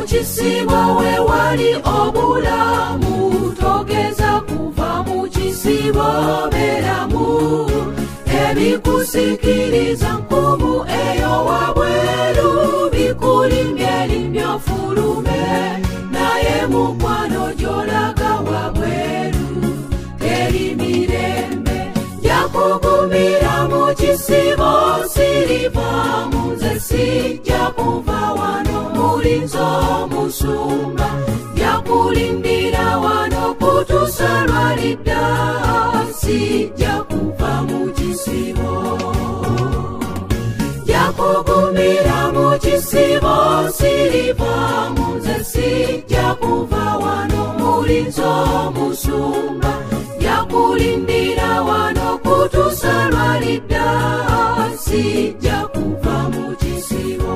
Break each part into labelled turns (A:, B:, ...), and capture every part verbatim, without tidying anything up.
A: kisibo we wali obulamu togeza kuva mu kisibo beramu ebikusikiriza nkumu eyo wabweru bikulimbye limbyo fulume naye mukwano gyolaga wabweru teri mirembe jakugumira mu kisibo sirivamu nze sijja kuva wano mulinzi omusumba jakulindira wano kutusa lwalidda sijja kuva mu kisibo jakugumira mu kisibo sirivamu nze sijja kuva wano mulinzi omusumba jakulindira wano kutusa lwalidda sijja kuva mu kisibo.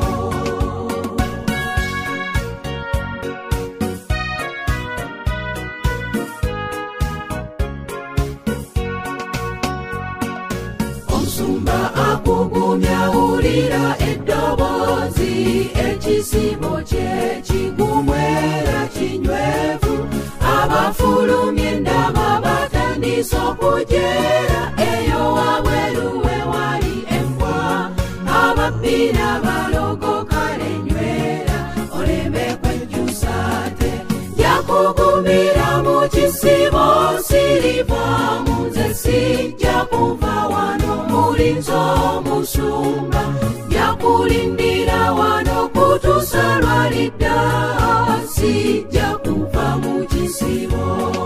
A: Omusumba akugumya wulira eddoboozi ekisibo kye kigumwera kinywevu abafulumye ndaba batandise okujeera eyo wabweru we wali embwa ababbi n'abalogoka lenywera oleme kwejjusa te jakugumira mu kisibo sirivamu nze sijja kuva wano mulinzi omusumba jakulindira wano kutusa lwalidda sijja kuva mu kisibo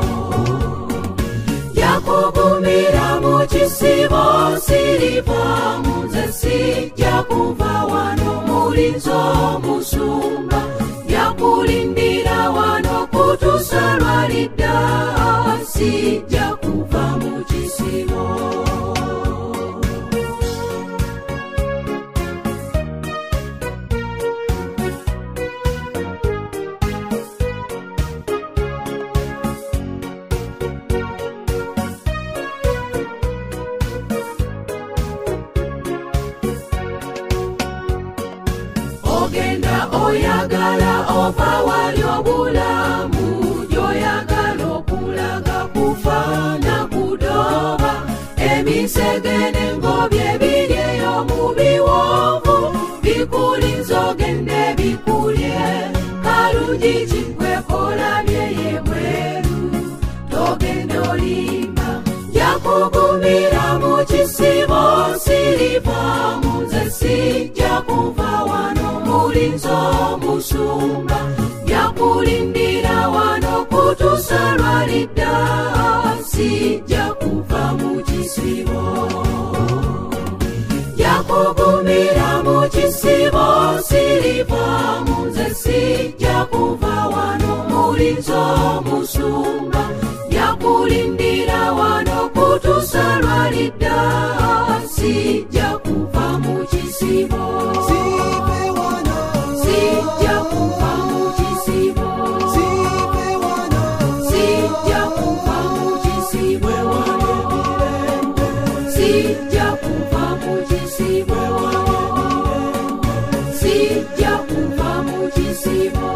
A: jakugumira mu kisibo sirivamu nze sijja kuva wano mulinzi omusumba jakulindira wano kutusa lwalidda sijja kuva mu kisibo. Ogenda oyagala ova wali obulamu gyoyagala okulaga kufa na kudoba emisegene ngobye biri eyo mu biwonvu bikulinza ogende bikulye kalungi kikwekola byeye bweru togenda olimba jakugumira mu kisibo sirivamu nze sijja kuva wano mulinzi omusumba jakulindira wano kutusa lwalidda sijja kuva mu kisibo jakugumira mu kisibo sirivamu nze sijja kuva wano mulinzi omusumba jakulindira wano kutusa lwalidda sijja kuva mu kisibo sijja kuva mu kisibo sijja kuva mu kisibo sijja kuva mu kisibo sijja kuva mu kisibo.